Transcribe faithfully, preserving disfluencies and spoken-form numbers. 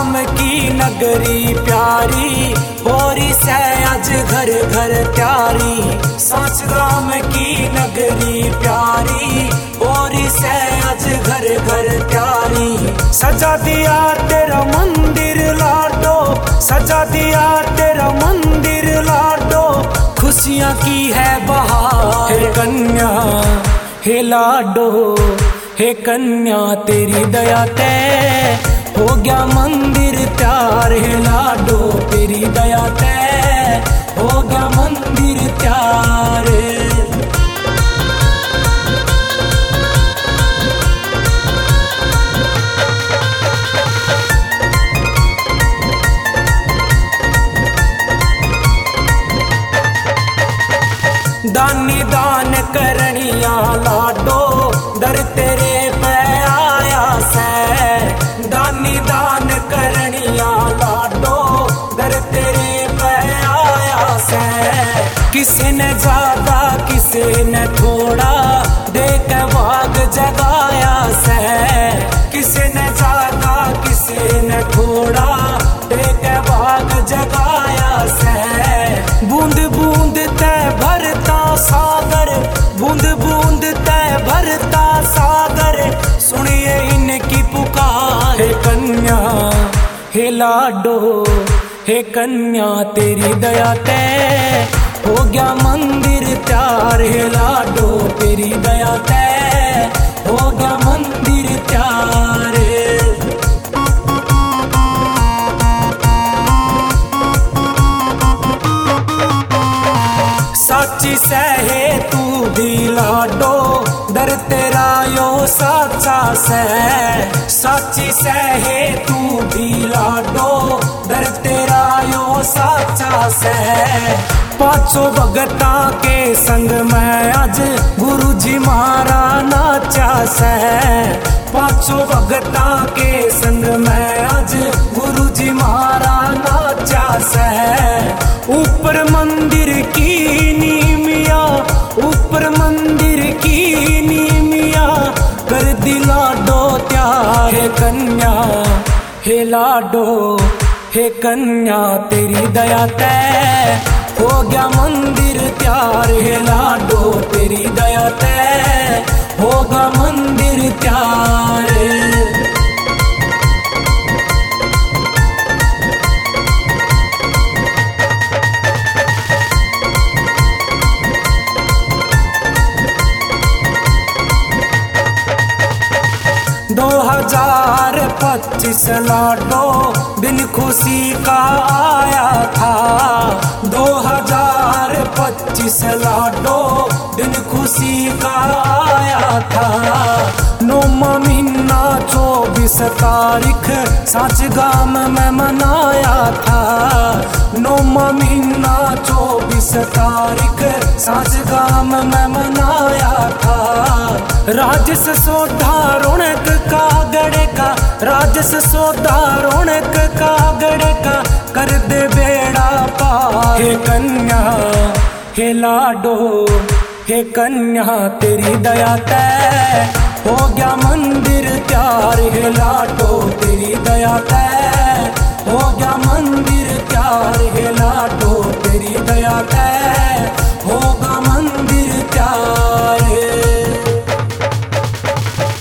गाम की नगरी प्यारी होरी से आज घर घर त्यारी। साच गाम की नगरी प्यारी होरी से आज घर घर त्यारी। सजा दिया तेरा मंदिर लाडो, सजा दिया तेरा मंदिर लाडो, खुशियाँ की है बहार। हे कन्या हे लाडो, हे कन्या तेरी दया ते हो गया मंदिर त्यार। हे लाडो तेरी दया ते हो गया मंदिर त्यार। दानी दान करनिया लाडो, दर तेरे पे आया से। दानी दान करनिया लाडो, दर तेरे पे आया से। किसी ने ज्यादा किसी ने थोड़ा, देख भाग जगाया से। किसी ने ज्यादा किसी ने थोड़ा, देख भाग जगाया से। बूंद बूंद ते भरता सागर, बूंद बूंद ते भरता सागर, सुनिए इनकी पुकार। हे कन्या हे लाडो, हे कन्या तेरी दया ते हो गया मंदिर त्यार। हे लाडो तेरी दया ते हो गया मंदिर त्यार। साची सहे तू भी लाडो, दर तेरा यो साचा से। साची सहे तू भी लाडो, दर तेरा यो साचा से। पांचों भगता के संग में आज गुरु जी मारा नाचा से। पांचों भगता के संग में आज गुरु जी मारा नाचा से। ऊपर मंदिर की नीमिया, ऊपर मंदिर की नीमिया, कर दी लाडो त्यार। हे कन्या हे लाडो, हे कन्या तेरी दया ते हो गया मंदिर त्यार। हे लाडो तेरी दया ते होगा मंदिर त्यार। दो हजार पच्चीस लाडो दिन खुशी का आया था। दो हजार पच्चीस लाडो दिन खुशी का आया था। नौ महीना चौबीस तारीख साच गाम में मनाया था। नौ महीना चौबीस तारीख साच गाम में मनाया था। राजस सौदा रौनक का गड़े का, राजस सौदा रौनक का गड़े का, कर दे बेड़ा पार। हे कन्या हे लाडो, हे कन्या तेरी दया ते हो गया मंदिर त्यार। हे लाडो तेरी दया ते हो गया मंदिर त्यार। हे लाडो तेरी दया ते